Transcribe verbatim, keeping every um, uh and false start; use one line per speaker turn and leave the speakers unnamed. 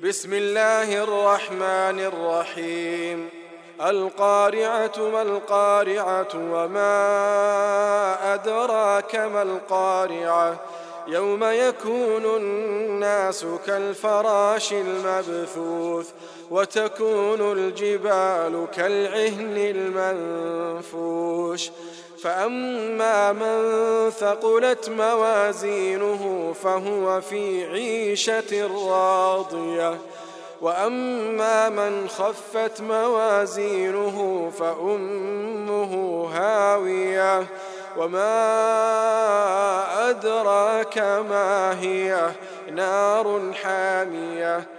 بسم الله الرحمن الرحيم القارعة ما القارعة وما أدراك ما القارعة يوم يكون الناس كالفراش المبثوث وتكون الجبال كالعهن المنفوش فأما من ثقلت موازينه فهو في عيشة راضية وأما من خفت موازينه فأمه هاوية وما أدراك ما هي نار حامية